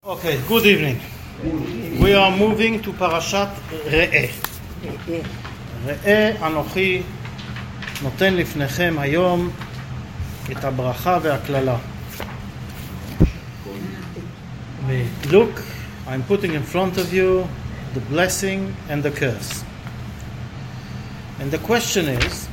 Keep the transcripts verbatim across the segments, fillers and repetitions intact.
Okay, good evening. We are moving to Parashat Re'eh. ראה אנוכי נותן לפניכם היום את הברכה והקללה. Look, I'm putting in front of you the blessing and the curse. And the question is,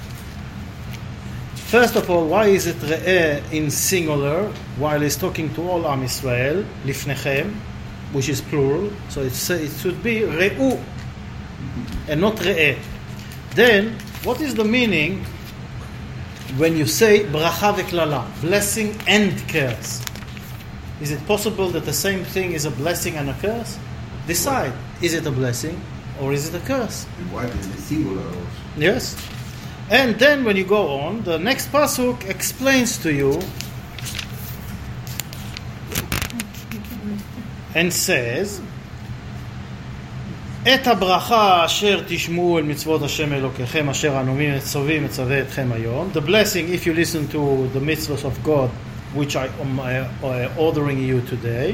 first of all, why is it Re'eh in singular while he's talking to all Am Yisrael, לפניכם, which is plural, so it's, it should be Re'u and not Re'eh. Then, what is the meaning when you say bracha veklala, blessing and curse? Is it possible that the same thing is a blessing and a curse? Decide, is it a blessing or is it a curse? And why is it singular also? Yes. And then when you go on, the next pasuk explains to you and says, את הברכה אשר תשמעו אל מצוות השם אלוקיכם אשר אנו מצווים מצווה אתכם היום. The blessing, if you listen to the mitzvahs of God, which I am uh, ordering you today.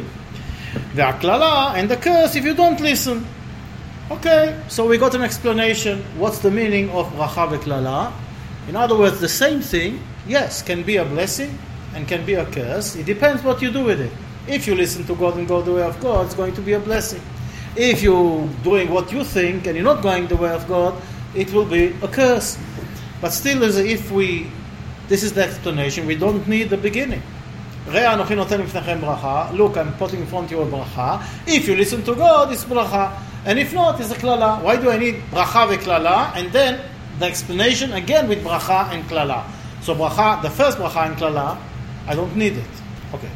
והקללה, and the curse if you don't listen. Okay, so we got an explanation. What's the meaning of bracha veklala? In other words, the same thing, yes, can be a blessing and can be a curse. It depends what you do with it. If you listen to God and go the way of God, it's going to be a blessing. If you're doing what you think and you're not going the way of God, it will be a curse. But still, as if we, this is the explanation, we don't need the beginning. ראה אנוכי נותן לפניכם ברכה. Look, I'm putting in front of you a bracha. If you listen to God, it's bracha. And if not, it's a klala. Why do I need bracha veklala? And then the explanation again with bracha and klala. So bracha, the first bracha and klala, I don't need it. Okay.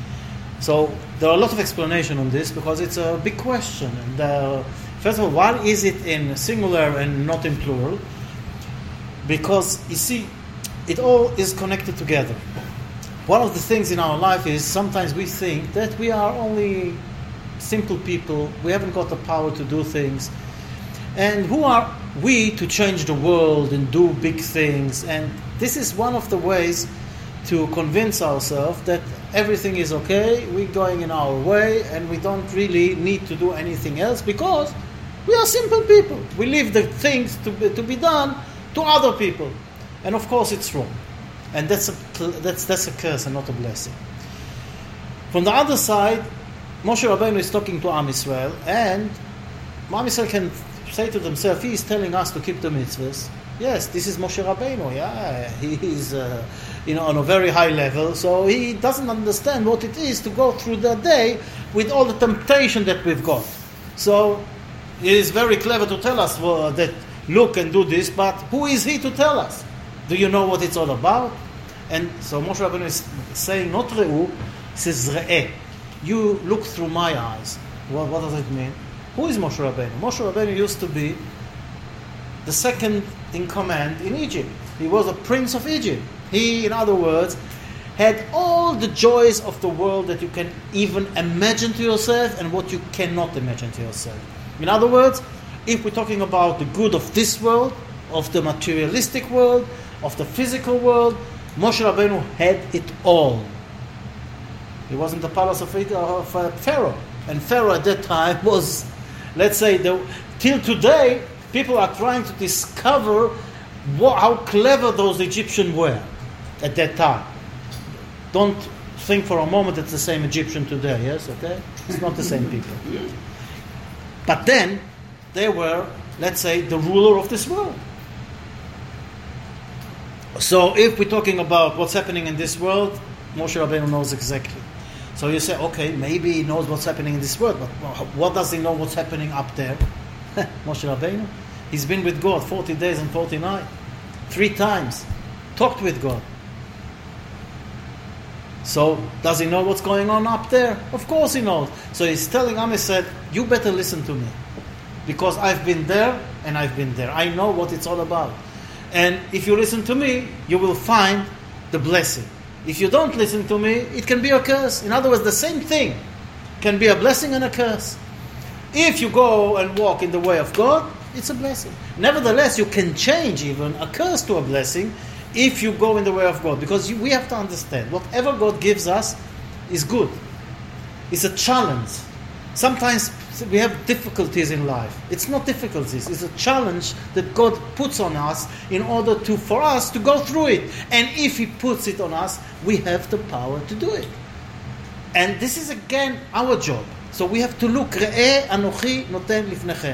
So there are a lot of explanation on this because it's a big question. And uh, first of all, why is it in singular and not in plural? Because you see, it all is connected together. One of the things in our life is sometimes we think that we are only simple people, we haven't got the power to do things. And who are we to change the world and do big things? And this is one of the ways to convince ourselves that everything is okay, we're going in our way, and we don't really need to do anything else because we are simple people. We leave the things to be, to be done to other people. And of course it's wrong. And that's a, that's, that's a curse and not a blessing. From the other side, Moshe Rabbeinu is talking to Am Yisrael, and Am Yisrael can say to themselves, he is telling us to keep the mitzvahs. Yes, this is Moshe Rabbeinu, yeah, he is uh, you know, on a very high level, so he doesn't understand what it is to go through the day with all the temptation that we've got. So, he is very clever to tell us well, that look and do this, but who is he to tell us? Do you know what it's all about? And so Moshe Rabbeinu is saying, not Re'u, he says Re'eh. You look through my eyes. What, what does it mean? Who is Moshe Rabbeinu? Moshe Rabbeinu used to be the second in command in Egypt. He was a prince of Egypt. He, in other words, had all the joys of the world that you can even imagine to yourself and what you cannot imagine to yourself. In other words, if we're talking about the good of this world, of the materialistic world, of the physical world, Moshe Rabbeinu had it all. He was in the palace of, of uh, Pharaoh. And Pharaoh at that time was, let's say, the, till today, people are trying to discover what, how clever those Egyptians were at that time. Don't think for a moment it's the same Egyptian today, yes, okay? It's not the same people. But then, they were, let's say, the ruler of this world. So if we're talking about what's happening in this world, Moshe Rabbeinu knows exactly. So you say, okay, maybe he knows what's happening in this world, but what does he know what's happening up there? Moshe Rabbeinu, he's been with God forty days and forty nights, three times, talked with God. So does he know what's going on up there? Of course he knows. So he's telling Am Yisrael, you better listen to me, because I've been there and I've been there. I know what it's all about. And if you listen to me, you will find the blessing. If you don't listen to me, it can be a curse. In other words, the same thing can be a blessing and a curse. If you go and walk in the way of God, it's a blessing. Nevertheless, you can change even a curse to a blessing if you go in the way of God. Because you, we have to understand, whatever God gives us is good. It's a challenge. Sometimes we have difficulties in life. It's not difficulties. It's a challenge that God puts on us in order to, for us to go through it. And if He puts it on us, we have the power to do it. And this is again our job. So we have to look. Re'eh anochi noten lifnechem.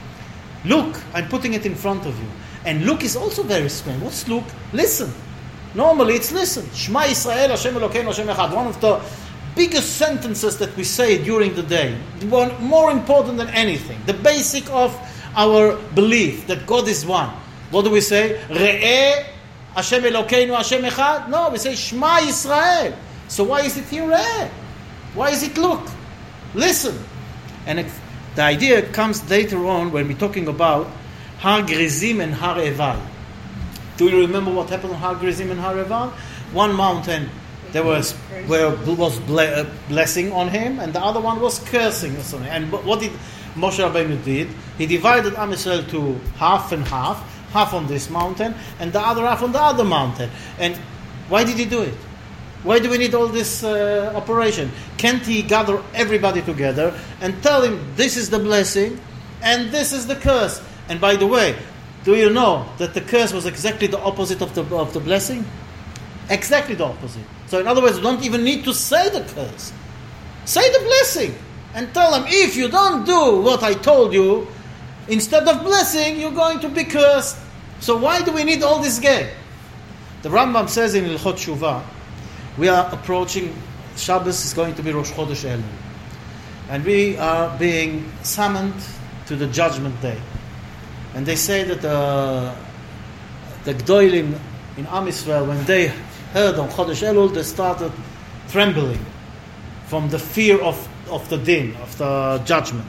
Look, I'm putting it in front of you. And look is also very strange. What's look? Listen. Normally it's listen. Shema Yisrael, Hashem Elokeinu, Hashem Echad. One of the biggest sentences that we say during the day. One more important than anything. The basic of our belief that God is one. What do we say? Re'eh Hashem Elokeinu, Hashem Echad. No, we say Shema Yisrael. So why is it here Re'eh? Why is it look? Listen. And it, the idea comes later on when we're talking about Har Gerizim and Har Eval. Do you remember what happened on Har Gerizim and Har Eval? One mountain there was where was ble- blessing on him, and the other one was cursing or something. And what did Moshe Rabbeinu did? He divided Am Yisrael to half and half, half on this mountain and the other half on the other mountain. And why did he do it? Why do we need all this uh, operation? Can't he gather everybody together and tell him this is the blessing and this is the curse? And by the way, do you know that the curse was exactly the opposite of the of the blessing? Exactly the opposite. So in other words, you don't even need to say the curse. Say the blessing and tell them, if you don't do what I told you, instead of blessing, you're going to be cursed. So why do we need all this game? The Rambam says in Hilchot Shuvah, we are approaching, Shabbos is going to be Rosh Chodesh Elul. And we are being summoned to the judgment day. And they say that the, the Gdoilim in Am Yisrael, when they heard on Chodesh Elul, they started trembling from the fear of, of the din, of the judgment.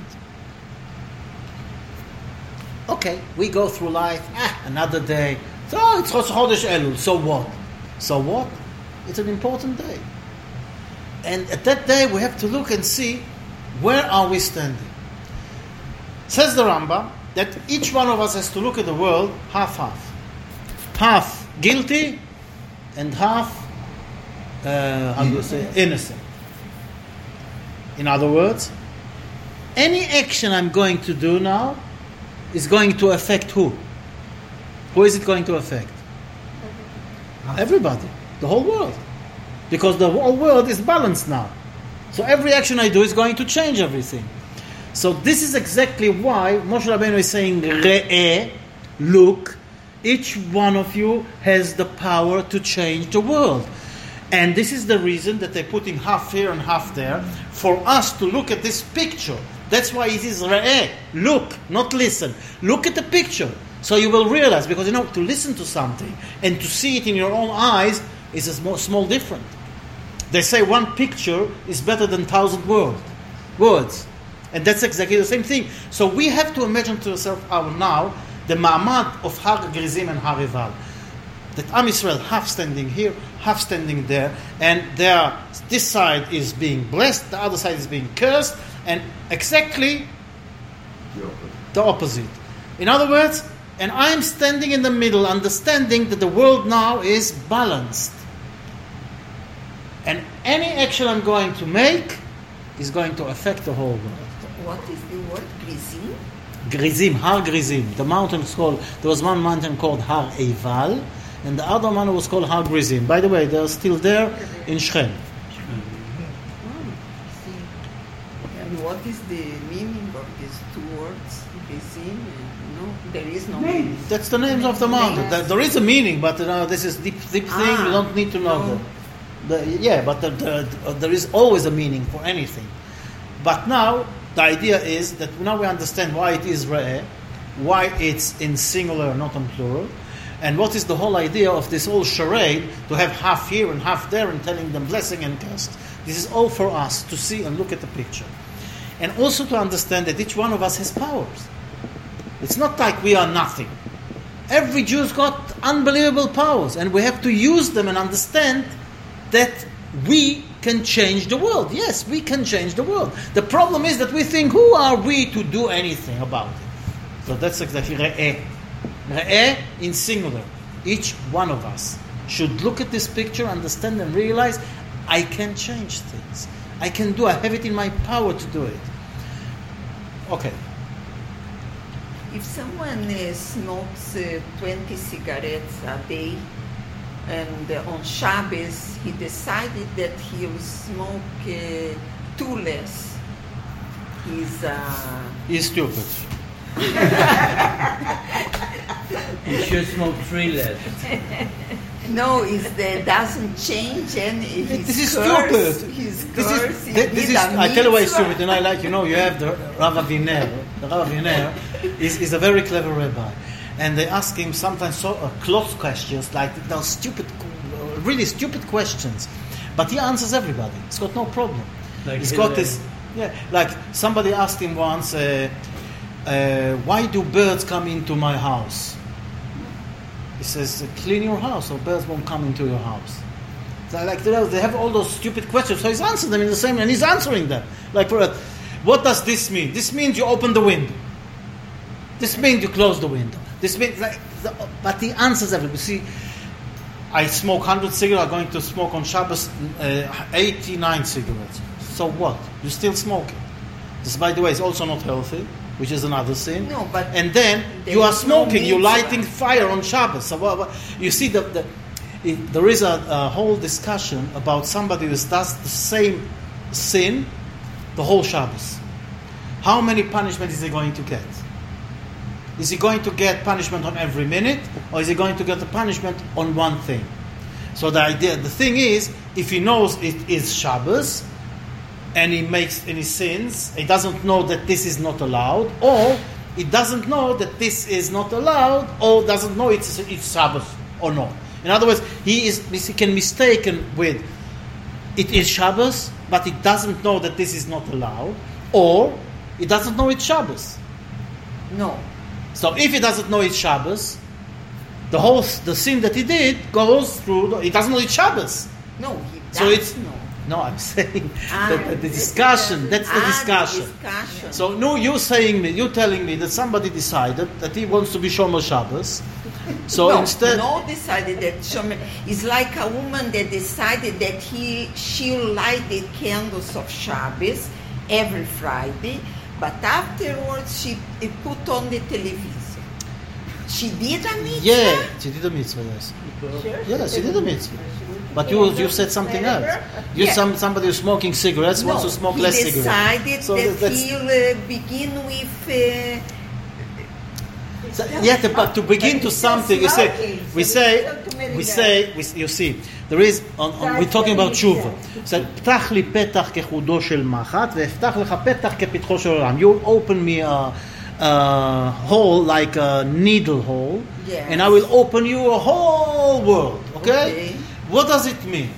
Okay, we go through life, ah, another day. So oh, it's Chodesh Elul, so what? So what? It's an important day. And at that day, we have to look and see, where are we standing? Says the Rambam, that each one of us has to look at the world half-half. Half guilty and half, uh, how do you say, innocent. In other words, any action I'm going to do now is going to affect who? Who is it going to affect? Everybody. The whole world. Because the whole world is balanced now. So every action I do is going to change everything. So this is exactly why Moshe Rabbeinu is saying, Re'eh, look, each one of you has the power to change the world. And this is the reason that they're putting half here and half there, for us to look at this picture. That's why it is Re'eh, look, not listen. Look at the picture. So you will realize, because you know, to listen to something and to see it in your own eyes is a small, small difference. They say one picture is better than thousand word, words. And that's exactly the same thing. So we have to imagine to ourselves our now the ma'amad of Har Gerizim and Har Eval. That Am Yisrael half standing here, half standing there, and they are, this side is being blessed, the other side is being cursed, and exactly the opposite. The opposite. In other words, and I'm standing in the middle, understanding that the world now is balanced. And any action I'm going to make is going to affect the whole world. What is the word? Gerizim? Gerizim, Har Gerizim. The mountain is called, there was one mountain called Har Eval, and the other one was called Har Gerizim. By the way, they're still there in Shechem. And what is the meaning of these two words? Gerizim? No, there is no meaning. That's the names of the mountain. There, there is a meaning, but you know, this is deep, deep thing. Ah, you don't need to know no. that. The, yeah, but the, the, there is always a meaning for anything. But now, the idea is that now we understand why it is Re'eh, why it's in singular, not in plural, and what is the whole idea of this whole charade to have half here and half there and telling them blessing and curse. This is all for us to see and look at the picture. And also to understand that each one of us has powers. It's not like we are nothing. Every Jew's got unbelievable powers, and we have to use them and understand that we can change the world. Yes, we can change the world. The problem is that we think, who are we to do anything about it? So that's exactly Re'eh. Re'eh in singular. Each one of us should look at this picture, understand and realize, I can change things. I can do. I have it in my power to do it. Okay. If someone uh, smokes uh, twenty cigarettes a day, and uh, on Shabbos he decided that he will smoke uh, two less, he's uh, He's stupid. You should smoke three less. no, is that doesn't change and his This is curse, stupid. His This curse is, he this, this did is a I tell you why it's mitzvah. stupid. And I like, you know, you have the Rav Aviner. The Rav Aviner is, is a very clever rabbi. And they ask him sometimes so uh, close questions, like those stupid, uh, really stupid questions. But he answers everybody. He's got no problem. Like He's his, got uh, this, yeah, like somebody asked him once, uh, uh, why do birds come into my house? He says, clean your house so birds won't come into your house. So like you know, they have all those stupid questions, so he's answering them in the same, and he's answering them. Like, for a, what does this mean? This means you open the window. This means you close the window. This means, like, the, but he answers everybody. See, I smoke one hundred cigarettes. I'm going to smoke on Shabbos uh, eighty-nine cigarettes. So what? You're still smoking. This, by the way, is also not healthy, which is another sin. No, but and then there you are is no smoking. You're mitzvah. lighting fire on Shabbos. So what, what, you see that the, it, there is a, a whole discussion about somebody who does the same sin the whole Shabbos. How many punishments is he going to get? Is he going to get punishment on every minute, or is he going to get the punishment on one thing? So the idea, the thing is, if he knows it is Shabbos, and he makes any sins, he doesn't know that this is not allowed, or he doesn't know that this is not allowed, or doesn't know it's it's Shabbos or not. In other words, he is he can mistaken with it is Shabbos, but he doesn't know that this is not allowed, or he doesn't know it's Shabbos. No. So if he doesn't know it's Shabbos, the whole the sin that he did goes through. The, he doesn't know it's Shabbos. No, he does So it's know. no. I'm saying Ah, that the this is discussion. the- That's the ah, discussion. The discussion. So no, you're saying me, you're telling me that somebody decided that he wants to be Shomer Shabbos. So no, instead, no decided that Shomer is like a woman that decided that he she'll light the candles of Shabbos every Friday, but afterwards she eh, put on the television. She did a mitzvah. yeah, she did a mitzvah. Yes, Sure. yes, she did a mitzvah. But you you said something else. You Yeah. some somebody who's smoking cigarettes No, wants to smoke he less cigarettes. decided So that that's- he'll uh, begin with. Uh, So, yeah, to- but to begin to something, you say, we say, we say, we, you see, there is, on, on, we're talking about tshuva. So, פתח לי פתח כחודו של מחט, ואפתח לך פתח כפתחו של עולם. You open me a, a hole like a needle hole, Yes. and I will open you a whole world. Okay? Okay. What does it mean?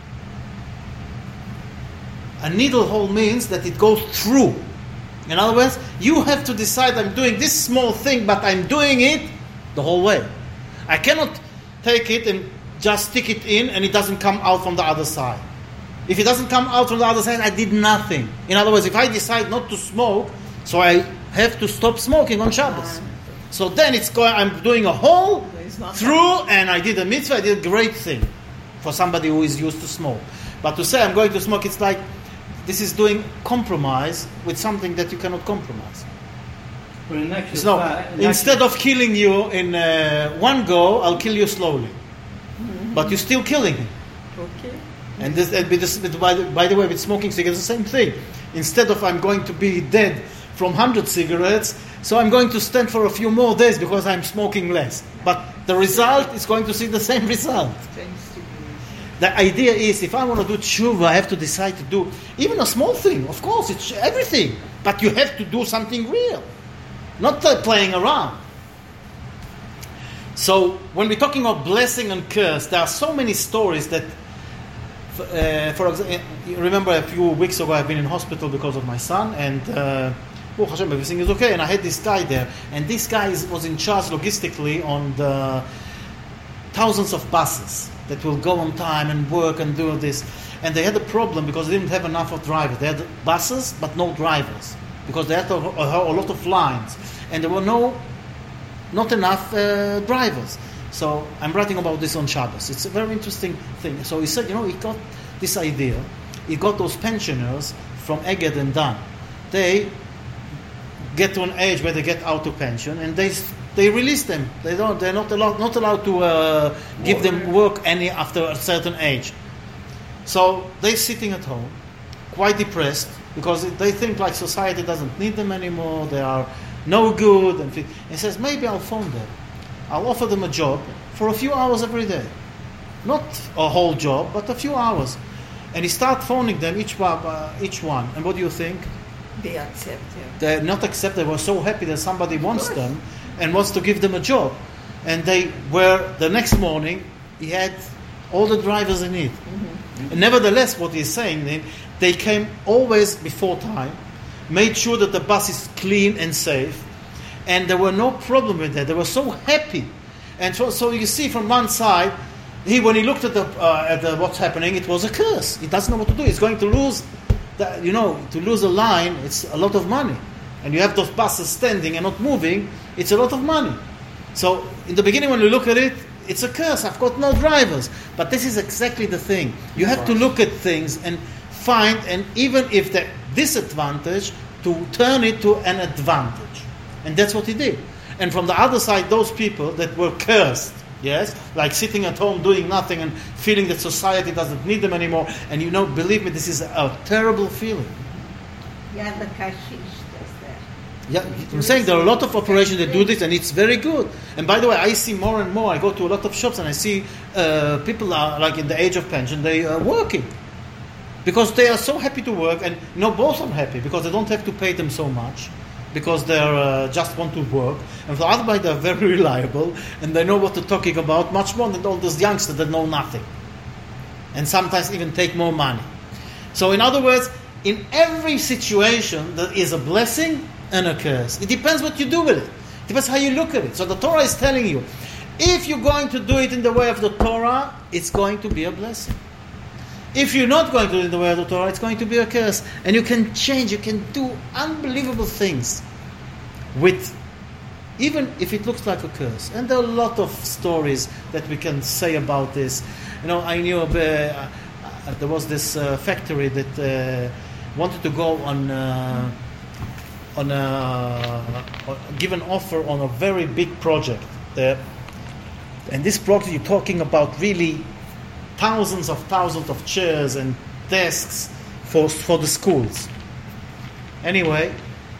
A needle hole means that it goes through. In other words, you have to decide, I'm doing this small thing, but I'm doing it the whole way. I cannot take it and just stick it in and it doesn't come out from the other side. If it doesn't come out from the other side, I did nothing. In other words, if I decide not to smoke, so I have to stop smoking on Shabbos. So then it's going, I'm doing a hole It's not through, and I did a mitzvah, I did a great thing for somebody who is used to smoke. But to say I'm going to smoke, it's like, this is doing compromise with something that you cannot compromise. But in actual It's no, fact- in instead actual- of killing you in uh, one go, I'll kill you slowly. But you're still killing him. okay. And this, and with this, with, by, the, by the way, with smoking cigarettes, the same thing. Instead of I'm going to be dead from one hundred cigarettes, so I'm going to stand for a few more days because I'm smoking less. But the result is going to see the same result. The idea is, if I want to do tshuva, I have to decide to do even a small thing. Of course, it's everything. But you have to do something real. Not uh, playing around. So, when we're talking about blessing and curse, there are so many stories that, uh, for example, you remember a few weeks ago I've been in hospital because of my son, and uh, Baruch Hashem, everything is okay. And I had this guy there, and this guy is, was in charge logistically on the thousands of buses that will go on time and work and do this. And they had a problem because they didn't have enough of drivers. They had buses, but no drivers, because they had a, a, a lot of lines, and there were no, not enough uh, drivers. So I'm writing about this on Shabbos. It's a very interesting thing. So he said, you know, he got this idea he got those pensioners from Eged and Dan. They get to an age where they get out to pension, and they they release them. They don't. They're not allowed not allowed to uh, give them work any after a certain age. So they're sitting at home, quite depressed, because they think like society doesn't need them anymore. They are no good. And he says, maybe I'll phone them. I'll offer them a job for a few hours every day, not a whole job, but a few hours. And he started phoning them each one, uh, each one. And what do you think? They accept it. They not accept. They were so happy that somebody wants them and wants to give them a job. And they were the next morning. He had all the drivers in it. Mm-hmm. And nevertheless, what he's saying, they, they came always before time, made sure that the bus is clean and safe, and there were no problem with that. They were so happy. And so, so you see from one side, he when he looked at the uh, at the, what's happening, it was a curse. He doesn't know what to do. He's going to lose. The, you know, to lose a line, it's a lot of money. And you have those buses standing and not moving, it's a lot of money. So in the beginning when you look at it, it's a curse. I've got no drivers. But this is exactly the thing. You have to look at things and find, and even if the disadvantage, to turn it to an advantage. And that's what he did. And from the other side, those people that were cursed, yes, like sitting at home doing nothing and feeling that society doesn't need them anymore. And you know, believe me, this is a terrible feeling. Yeah, the kashish does that. Yeah, I'm saying there are a lot of operations that do this, and it's very good. And by the way, I see more and more. I go to a lot of shops, and I see uh, people are like in the age of pension. They are working because they are so happy to work, and you know, both are happy because they don't have to pay them so much, because they uh, just want to work. And for the other side, they're very reliable, and they know what they're talking about much more than all those youngsters that know nothing, and sometimes even take more money. So in other words, in every situation, there is a blessing and a curse. It depends what you do with it. It depends how you look at it. So the Torah is telling you, if you're going to do it in the way of the Torah, it's going to be a blessing. If you're not going to do it in the way of the Torah, it's going to be a curse. And you can change, you can do unbelievable things with, even if it looks like a curse. And there are a lot of stories that we can say about this. You know, I knew uh, uh, there was this uh, factory that uh, wanted to go on uh, on a, give an offer on a very big project. Uh, and this project, you're talking about really thousands of thousands of chairs and desks for for the schools. Anyway,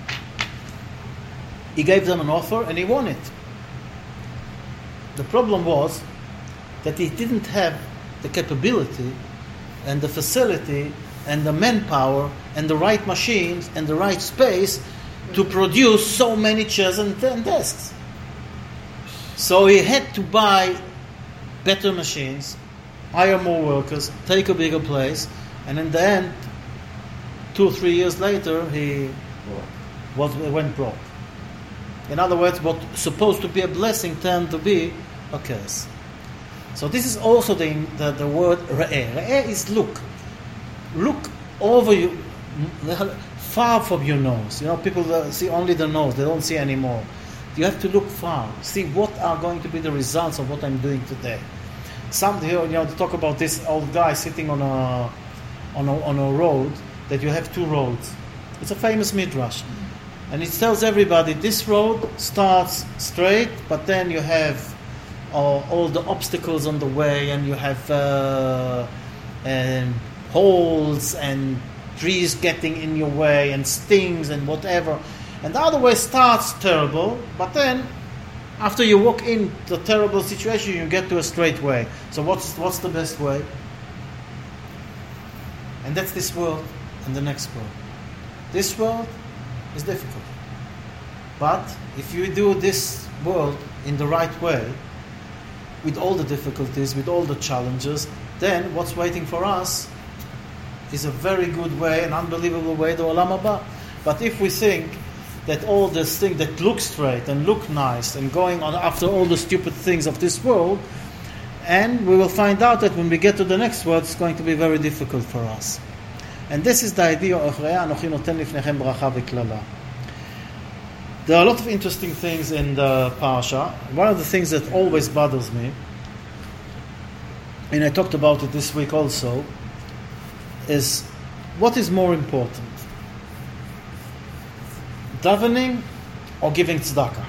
he gave them an offer and he won it. The problem was that he didn't have the capability and the facility and the manpower and the right machines and the right space to produce so many chairs and, and desks. So he had to buy better machines, hire more workers, take a bigger place, and in the end, two or three years later, he was, went broke. In other words, what was supposed to be a blessing turned to be a curse. So this is also the the, the word re'eh. Re'eh is look. Look over you, far from your nose. You know, people see only the nose; they don't see anymore. You have to look far. See what are going to be the results of what I'm doing today. Some here, you know, to talk about this old guy sitting on a on a on a road, that you have two roads. It's a famous midrash, and it tells everybody this road starts straight, but then you have uh, all the obstacles on the way, and you have uh, and holes and trees getting in your way and stings and whatever. And the other way starts terrible, but then after you walk in the terrible situation, you get to a straight way. So what's what's the best way? And that's this world and the next world. This world is difficult. But if you do this world in the right way, with all the difficulties, with all the challenges, then what's waiting for us is a very good way, an unbelievable way, the Olam Haba. But if we think that all this thing that looks straight and look nice and going on after all the stupid things of this world, and we will find out that when we get to the next world, it's going to be very difficult for us. And this is the idea of Re'eh Anochi Noten Lifnechem Bracha V'Klala. There are a lot of interesting things in the parasha. One of the things that always bothers me, and I talked about it this week also, is what is more important? Davening or giving tzedakah?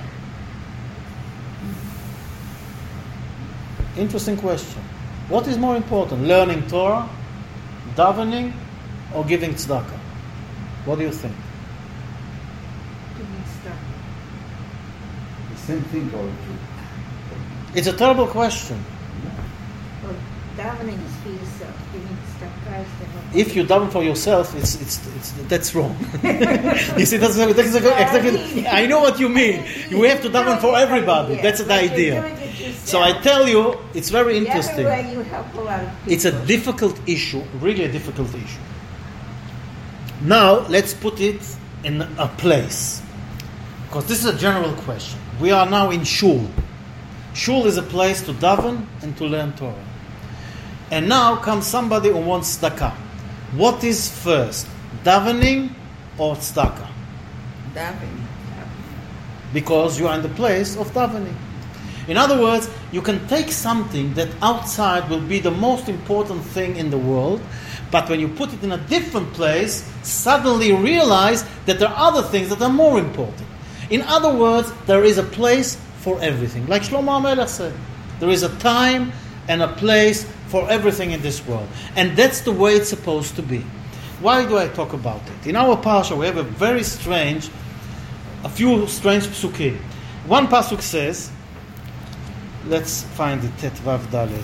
Interesting question. What is more important? Learning Torah, davening, or giving tzedakah? What do you think? Giving stuff. The same thing or two. It's a terrible question. Well, davening is for yourself. Giving stuff Christ to help. If you daven for yourself, it's it's, it's that's wrong. You see, that's, that's exactly. I know what you mean. You have to daven for everybody. That's the idea. So I tell you, it's very interesting. Everywhere you help a lot of people. It's a difficult issue, really a difficult issue. Now, let's put it in a place. Because this is a general question. We are now in Shul. Shul is a place to daven and to learn Torah. And now comes somebody who wants tzedakah. What is first, davening or tzedakah? Davening. Because you are in the place of davening. In other words, you can take something that outside will be the most important thing in the world, but when you put it in a different place, suddenly realize that there are other things that are more important. In other words, there is a place for everything. Like Shlomo HaMelech said, there is a time and a place for everything in this world. And that's the way it's supposed to be. Why do I talk about it? In our parsha, we have a very strange, a few strange psukim. One pasuk says, let's find it, Tet Vav Dalet.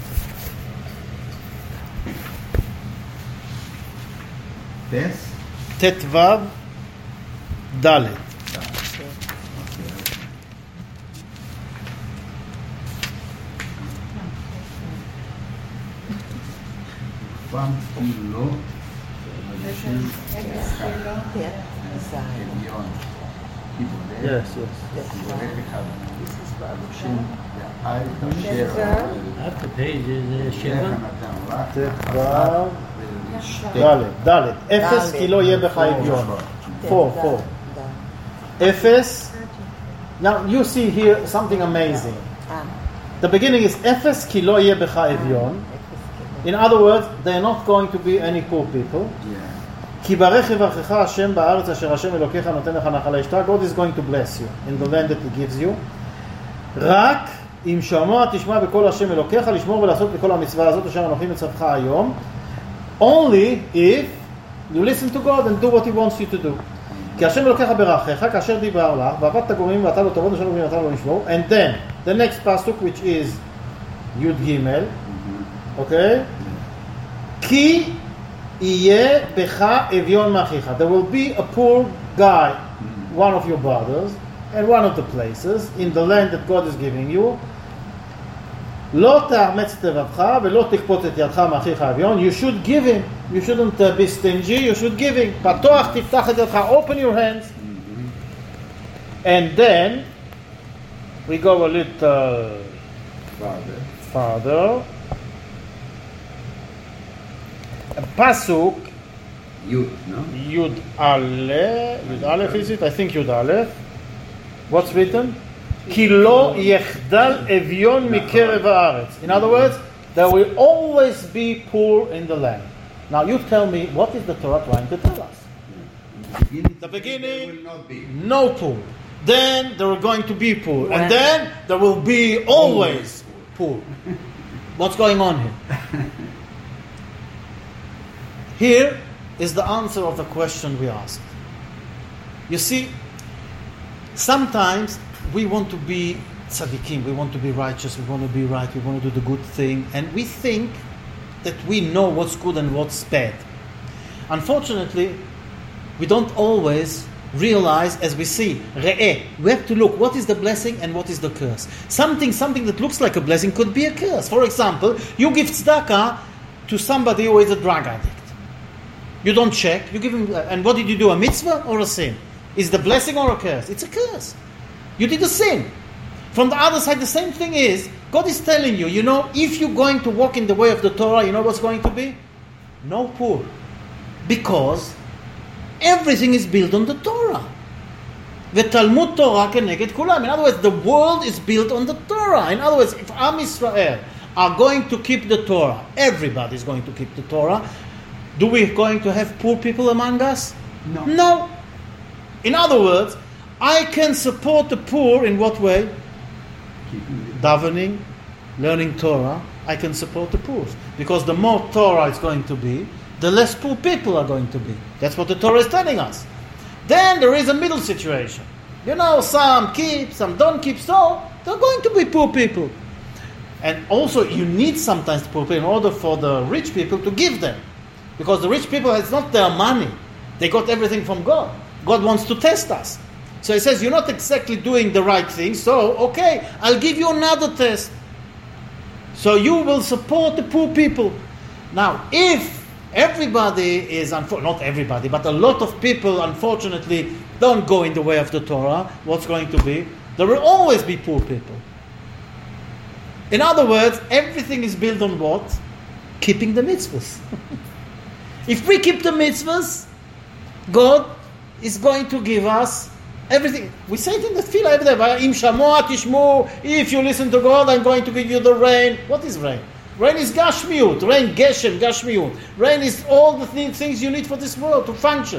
Yes? Tet Vav Dalet. One kilo Yes, yes. After page is uh, Sheva. Tet Vav Dalet. Dalet. Efes ki lo yeh bech ha'evyon. Four, four. Efes. Now you see here something amazing. The beginning is Efes ki lo yeh bech ha'evyon. In other words, they are not going to be any poor people. כי ברך יברכך השם בארץ אשר השם אלוקיך נותן לך נחלה אשתה. God is going to bless you in the land that he gives you. רק אם שמוע תשמע בקול השם אלוקיך לשמור ולעשות בכל המצווה הזאת אשר אנוכי מצווך היום. Only if you listen to God and do what he wants you to do. כי השם אלוקיך ברכך כאשר דיבר לך ועבדת גורמים ואתה לא תעבוד ושלום גורמים ואתה לא לשמור. And then the next pasuk which is יוד גימל. Okay? כי יהיה בך אביון מאחיך. There will be a poor guy, one of your brothers, in one of the places, in the land that God is giving you. לא תאמץ את לבבך ולא תקפוץ את ידך מאחיך אביון. You should give him. You shouldn't uh, be stingy. You should give him. פתוח תפתח את ידך. Open your hands. And then we go a little Father. farther. Pasuk You, no? Yud Aleph. Yud Aleph is it? I think Yud Aleph. What's written? Ki lo yechdal evyon mikerev haaretz. In other words, there will always be poor in the land. Now you tell me, what is the Torah trying to tell us? The beginning, will not be. no poor. Then there are going to be poor. And then there will be always poor. What's going on here? Here is the answer of the question we asked. You see, sometimes we want to be tzaddikim, we want to be righteous, we want to be right, we want to do the good thing, and we think that we know what's good and what's bad. Unfortunately, we don't always realize as we see, re'eh, we have to look what is the blessing and what is the curse. Something, something that looks like a blessing could be a curse. For example, you give tzedakah to somebody who is a drug addict. You don't check, you give him, and what did you do, a mitzvah or a sin? Is the blessing or a curse? It's a curse. You did a sin. From the other side, the same thing is, God is telling you, you know, if you're going to walk in the way of the Torah, you know what's going to be? No poor. Because everything is built on the Torah. V'talmud Torah keneged kulam. In other words, the world is built on the Torah. In other words, if Am Yisrael are going to keep the Torah, everybody is going to keep the Torah, do we going to have poor people among us? No. No. In other words, I can support the poor in what way? Keeping it. Davening, learning Torah. I can support the poor. Because the more Torah is going to be, the less poor people are going to be. That's what the Torah is telling us. Then there is a middle situation. You know, some keep, some don't keep, so there are going to be poor people. And also you need sometimes poor people in order for the rich people to give them. Because the rich people, it's not their money. They got everything from God. God wants to test us. So he says, you're not exactly doing the right thing, so okay, I'll give you another test. So you will support the poor people. Now, if everybody is, unfo- not everybody, but a lot of people, unfortunately, don't go in the way of the Torah, what's going to be? There will always be poor people. In other words, everything is built on what? Keeping the mitzvahs. If we keep the mitzvahs, God is going to give us everything. We say it in the tefillah every day. Im shamoah tishmu. If you listen to God, I'm going to give you the rain. What is rain? Rain is gashmiut. Rain, geshem, gashmiut. Rain is all the th- things you need for this world to function.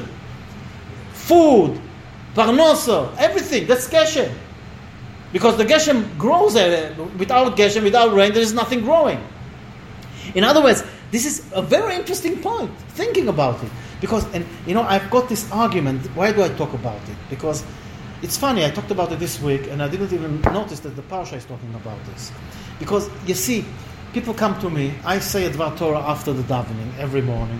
Food, parnosa, everything. That's geshem. Because the geshem grows uh, without geshem, without rain, there is nothing growing. In other words, this is a very interesting point, thinking about it. Because, and you know, I've got this argument, why do I talk about it? Because it's funny, I talked about it this week, and I didn't even notice that the Parsha is talking about this. Because, you see, people come to me, I say a Dvar Torah after the davening, every morning.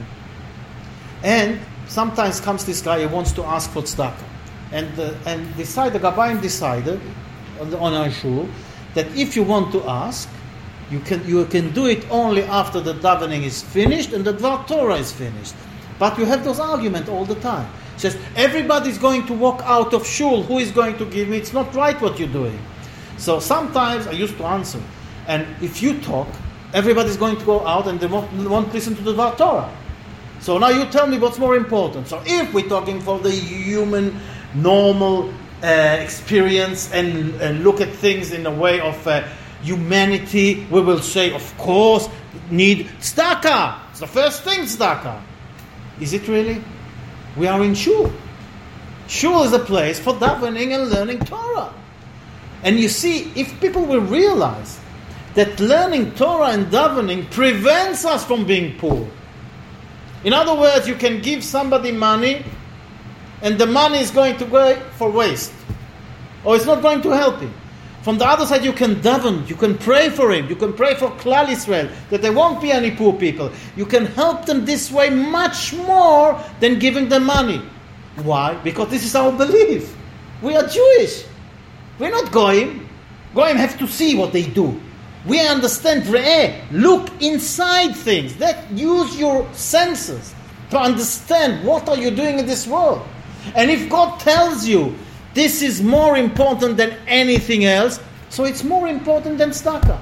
And sometimes comes this guy, he wants to ask for tzedakah. And, uh, and decide, the Gabayim decided, on, the, on our shul, that if you want to ask, you can you can do it only after the davening is finished and the Dvar Torah is finished. But you have those arguments all the time. It says, everybody's going to walk out of shul. Who is going to give me? It's not right what you're doing. So sometimes I used to answer. And if you talk, everybody's going to go out and they won't, won't listen to the Dvar Torah. So now you tell me what's more important. So if we're talking for the human, normal uh, experience and, and look at things in a way of uh, humanity, we will say, of course, need tzedakah. It's the first thing, tzedakah. Is it really? We are in shul. Shul is a place for davening and learning Torah. And you see, if people will realize that learning Torah and davening prevents us from being poor. In other words, you can give somebody money and the money is going to go for waste. Or it's not going to help him. From the other side, you can daven, you can pray for him, you can pray for Klal Israel, that there won't be any poor people. You can help them this way much more than giving them money. Why? Because this is our belief. We are Jewish. We're not Goyim. Goyim have to see what they do. We understand, re'eh, look inside things. That use your senses to understand what are you doing in this world. And if God tells you, this is more important than anything else, so it's more important than tzedakah.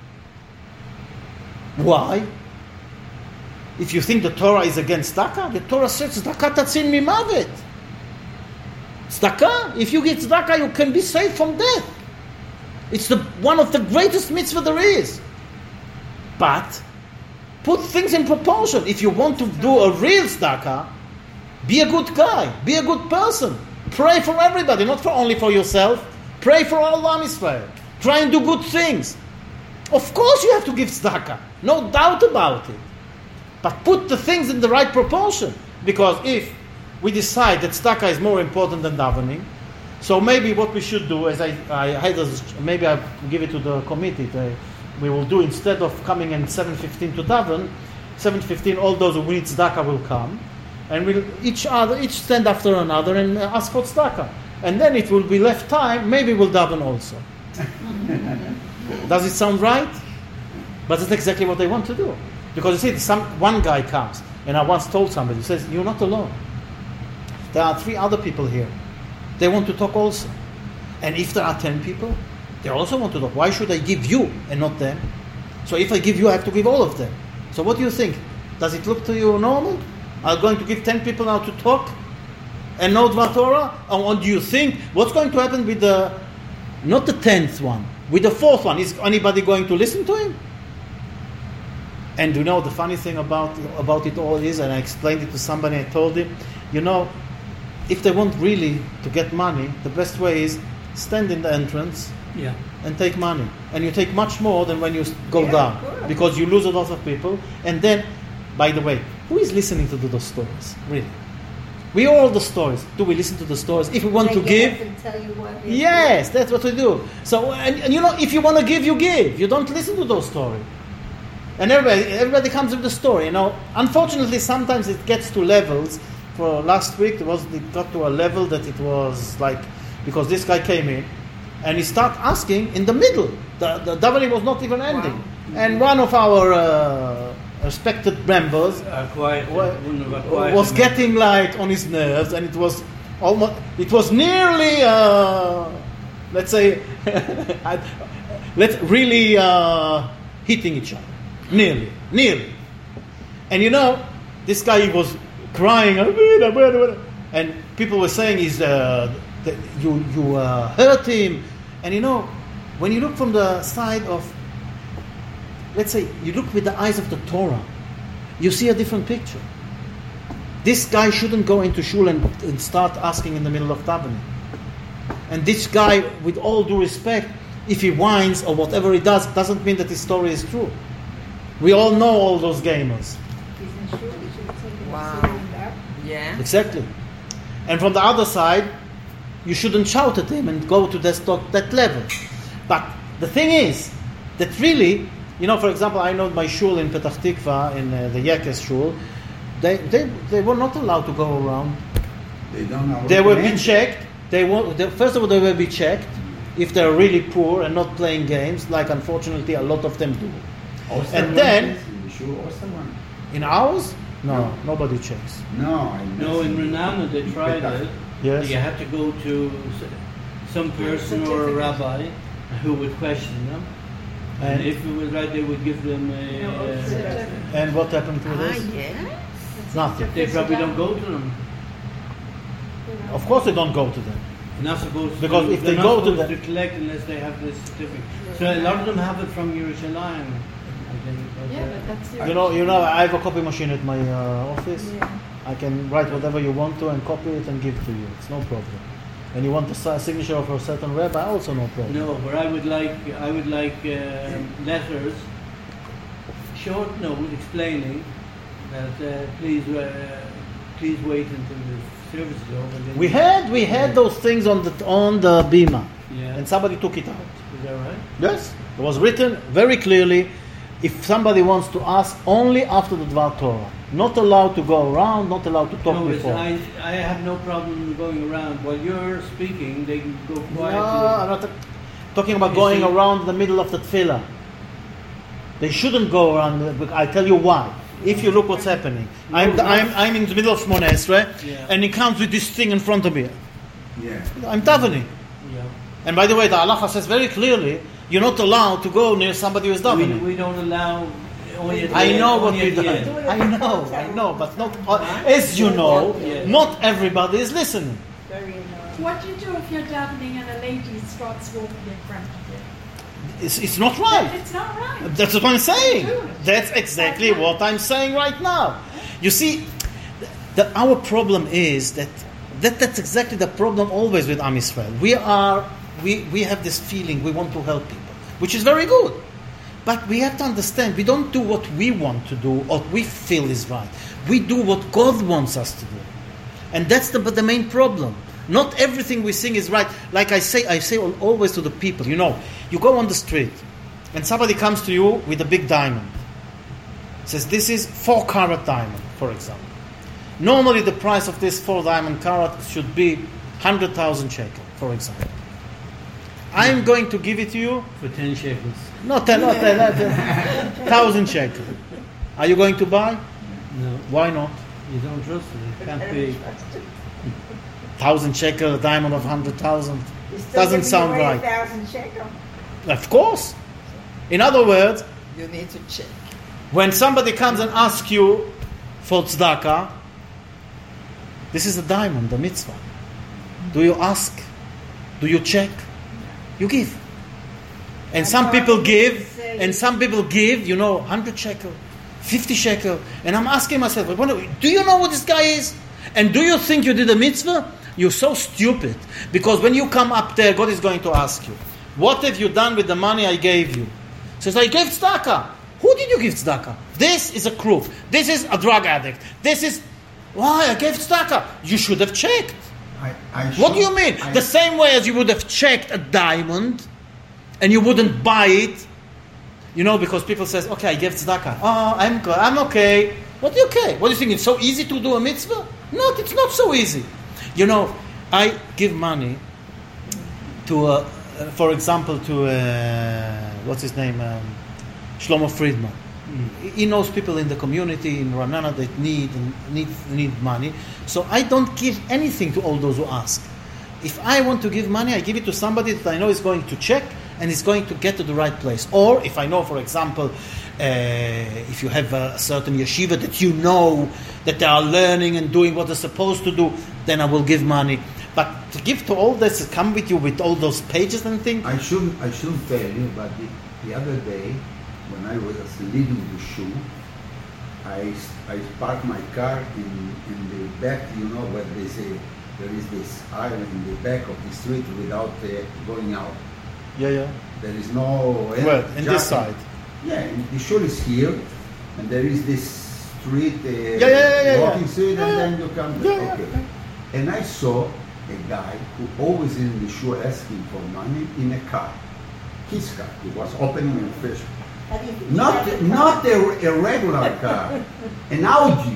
Why? If you think the Torah is against tzedakah, the Torah says tzedakah tatzin mimavet. Tzedakah, if you get tzedakah, you can be saved from death. It's the one of the greatest mitzvah there is. But put things in proportion. If you want to do a real tzedakah, be a good guy, be a good person. Pray for everybody, not for only for yourself. Pray for all Am Yisrael. Try and do good things. Of course you have to give tzedakah. No doubt about it. But put the things in the right proportion. Because if we decide that tzedakah is more important than davening, so maybe what we should do, as I, I had this, maybe I give it to the committee, they, we will do, instead of coming in seven fifteen to daven, seven fifteen all those who need tzedakah will come. And we'll each other, each stand after another and ask for tzedakah. And then it will be left time, maybe we'll daven also. Does it sound right? But that's exactly what they want to do. Because you see, some one guy comes, and I once told somebody, he says, you're not alone. There are three other people here. They want to talk also. And if there are ten people, they also want to talk. Why should I give you and not them? So if I give you, I have to give all of them. So what do you think? Does it look to you normal? Are going to give ten people now to talk and no Dvar Torah? Or do you think, what's going to happen with the, not the tenth one, with the fourth one? Is anybody going to listen to him? And you know, the funny thing about about it all is, and I explained it to somebody, I told him, you know, if they want really to get money, the best way is stand in the entrance Yeah. and take money. And you take much more than when you s- go Yeah, down. of course. Because you lose a lot of people. And then, by the way, who is listening to those stories? Really? We all the stories. Do we listen to the stories? If we want They to get give, up and tell you what it yes, that's what we do. So, and, and you know, if you want to give, you give. You don't listen to those stories. And everybody, everybody comes with the story. You know, unfortunately, sometimes it gets to levels. For last week, it was it got to a level that it was like, because this guy came in, and he started asking in the middle. The the davening was not even ending, and one of our uh, respected members Our quiet, wa- one of our quiet was members. getting like on his nerves, and it was almost it was nearly uh, let's say let's really uh, hitting each other, nearly, nearly. And you know, this guy was crying, and people were saying he's uh, that you you uh, hurt him, and you know, when you look from the side of, let's say, you look with the eyes of the Torah, you see a different picture. This guy shouldn't go into shul and, and start asking in the middle of davening. And this guy, with all due respect, if he whines or whatever he does, doesn't mean that his story is true. We all know all those gamers. Isn't sure you should have taken Wow. a sitting up. Yeah. Exactly. And from the other side, you shouldn't shout at him and go to that, that level. But the thing is that really, you know, for example, I know my shul in Petach Tikva, in uh, the Yekes shul, they, they they were not allowed to go around. They don't know. They what will to be answer. checked. They will, they, first of all, they will be checked if they're really poor and not playing games, like unfortunately a lot of them do. Oster And one then- is in the shul, Oster one. In ours, no, No. nobody checks. No, I No, in Renana they tried it. Yes. You had to go to s- some person or a rabbi who would question them. And And, if it was right, they would give them a. No, it's, Uh, uh, and what happened to Ah, this? yeah. Nothing. they probably don't go to them. Of course, they don't go to them. They're not supposed Because to. if they're they not go to supposed the- to collect unless they have this certificate. So a lot of them have it from Yerushalayim. I think. But, Yeah, uh, but that's You know, you know, I have a copy machine at my uh, office. Yeah. I can write whatever you want to and copy it and give to you. It's no problem. And you want the si- signature of a certain rabbi, also no problem. No, but I would like I would like uh, letters, short note explaining that uh, please uh, please wait until the service is over. then- We had we had those things on the on the bima, Yeah. and somebody took it out. Is that right? Yes, it was written very clearly. If somebody wants to ask, only after the Dvar Torah, not allowed to go around, not allowed to talk No, it's- before. I I have no problem going around while you're speaking. They can go No, quietly. I'm not talking about You going see- around the middle of the tefillah. They shouldn't go around. the- I tell you why. If you look what's happening, I'm, I'm, I'm in the middle of Shmoneh Esrei, Yeah. and he comes with this thing in front of me. Yeah. I'm davening. Yeah. And by the way, the halacha says very clearly, you're not allowed to go near somebody who's We, davening. we don't allow. Only at the I end- know what only we at do. the end. I know, I know, but not, uh, as you know, Yeah. not everybody is listening. Very annoying. What do you do if you're davening and a lady starts walking in front of you? It's, it's not right. It's not right. That's what I'm saying. Do it. That's exactly what I'm saying right now. You see, the, our problem is that, that that's exactly the problem always with Am Yisrael. We are we, we have this feeling we want to help people, which is very good. But we have to understand we don't do what we want to do or we feel is right. We do what God wants us to do. And that's the the main problem. Not everything we sing is right. Like I say, I say al- always to the people, you know, you go on the street and somebody comes to you with a big diamond. Says, this is four carat diamond, for example. Normally the price of this four diamond carat should be one hundred thousand shekel, for example. I'm going to give it to you, For ten shekels. not ten, not ten, not ten, one thousand shekel. Are you going to buy? No, Why not? you don't trust it. It can't be. Thousand shekel, a diamond of hundred thousand. You're still Doesn't giving sound away right. A thousand shekel. Of course. In other words, You need to check. when somebody comes and asks you for tzedakah, this is a diamond, the mitzvah. Do you ask? Do you check? You give. And I some thought people you give, say- and some people give, you know, one hundred shekel. fifty shekel. And I'm asking myself, do you know what this guy is? And do you think you did a mitzvah? You're so stupid. Because when you come up there, God is going to ask you, what have you done with the money I gave you? He says, I gave tzedakah. Who did you give tzedakah? This is a crook. This is a drug addict. This is... Why? I gave tzedakah. You should have checked. I, I What do should- you mean? I- The same way as you would have checked a diamond and you wouldn't buy it, you know, because people says, okay, I gave tzedakah. Oh, I'm good. I'm okay. What do you okay? What do you think? It's so easy to do a mitzvah? No, it's not so easy. You know, I give money to, uh, uh, for example, to, uh, what's his name? Um, Shlomo Friedman. He- He knows people in the community in Ranana that need need need money. So I don't give anything to all those who ask. If I want to give money, I give it to somebody that I know is going to check and is going to get to the right place. Or if I know, for example, uh, if you have a certain yeshiva that you know that they are learning and doing what they're supposed to do, then I will give money. But to give to all this, come with you with all those pages and things. I shouldn't, I shouldn't tell you, but the, the other day, when I was leaving the shoe, I, I parked my car in, in the back, you know, where they say there is this aisle in the back of the street without uh, going out. Yeah, yeah. There is no... Well, in this jacking. side. Yeah, and the shul is here, and there is this street, uh, yeah, yeah, yeah, walking yeah. street, Yeah, and yeah. then you come Yeah, there. yeah, Okay. yeah. And I saw a guy who always in the shul asking for money in a car. His car. He was opening and fishing. How do you think he Not, got the car? not a, a regular car, an Audi.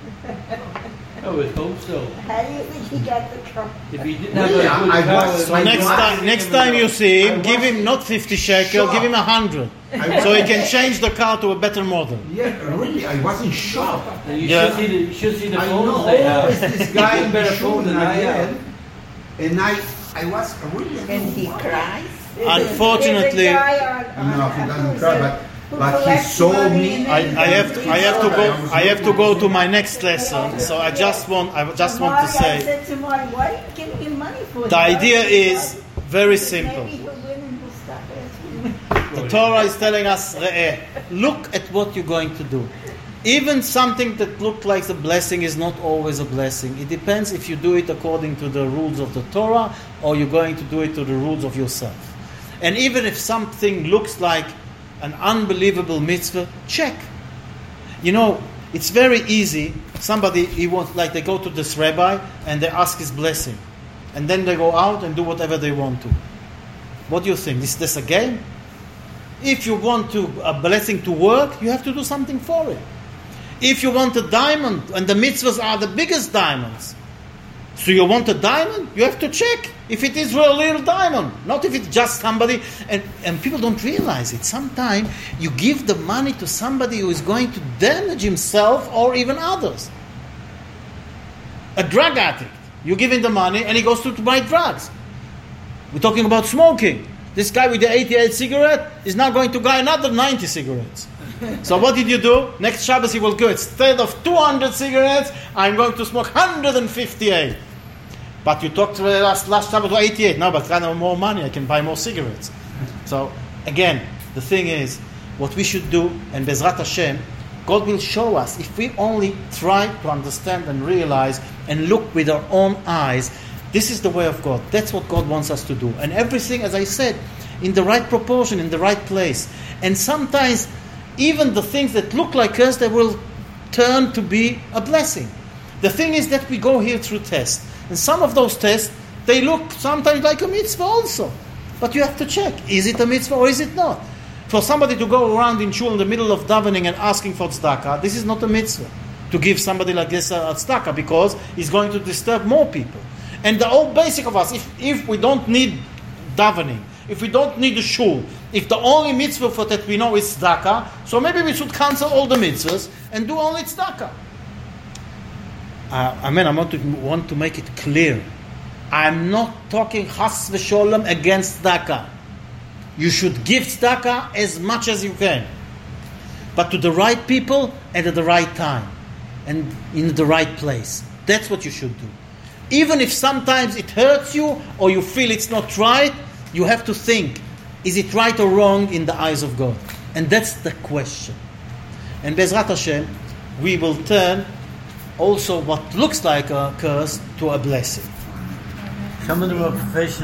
I would hope so. How do you think he got the car? If he didn't have Really, a good I- I car, was- it So I might next was- be- time, next time you see him, I give was him not fifty shekel, shocked. give him a hundred, I so he was- can change the car to a better model. Yeah, really, I wasn't shocked. And you Yeah. should see the, you should see the I phones know they have. always this guy Even in the better shul phone than and I I had, have. and I, I was really... And he cries. There's a- Unfortunately- there's a guy on- No, on- he doesn't who's cry, a- but, who but he collects saw money me... and I, then I he have goes to, I have to go I have to go to my next lesson. So I just want I just want to Marty, I say said to Marty, why are you giving him money for? the idea is very Maybe simple. he'll win and he'll stop asking. The Torah is telling us, "Re'eh, look at what you're going to do. Even something that looks like a blessing is not always a blessing. It depends if you do it according to the rules of the Torah or you're going to do it to the rules of yourself. And even if something looks like an unbelievable mitzvah, check. You know, it's very easy. Somebody, he wants, like they go to this rabbi and they ask his blessing. And then they go out and do whatever they want to. What do you think? Is this a game? If you want to a blessing to work, you have to do something for it. If you want a diamond, and the mitzvahs are the biggest diamonds, so you want a diamond, you have to check if it is a real diamond, not if it's just somebody. And, and people don't realize it. Sometimes you give the money to somebody who is going to damage himself or even others. A drug addict, you give him the money and he goes to, to buy drugs. We're talking about smoking. This guy with the eighty-eight cigarette is now going to buy another ninety cigarettes. So what did you do? Next Shabbos he will go, instead of two hundred cigarettes, I'm going to smoke one hundred fifty-eight. But you talked to last, last Shabbos to eighty-eight. No, but I have more money, I can buy more cigarettes. So again, the thing is, what we should do, and Bezrat Hashem, God will show us if we only try to understand and realize and look with our own eyes. This is the way of God. That's what God wants us to do. And everything, as I said, in the right proportion, in the right place. And sometimes, even the things that look like us, they will turn to be a blessing. The thing is that we go here through tests. And some of those tests, they look sometimes like a mitzvah also. But you have to check, is it a mitzvah or is it not? For somebody to go around in shul in the middle of davening and asking for tzedakah, this is not a mitzvah. To give somebody like this a tzedakah, because he's going to disturb more people. And the whole basic of us, if, if we don't need davening, if we don't need the shul, if the only mitzvah for that we know is tzedakah, so maybe we should cancel all the mitzvahs and do only tzedakah. Uh, I mean, I want to, want to make it clear. I'm not talking chas v'sholem against tzedakah. You should give tzedakah as much as you can. But to the right people and at the right time. And in the right place. That's what you should do. Even if sometimes it hurts you or you feel it's not right, you have to think, is it right or wrong in the eyes of God? And that's the question. And Bezrat Hashem, we will turn also what looks like a curse to a blessing. Someone who are professional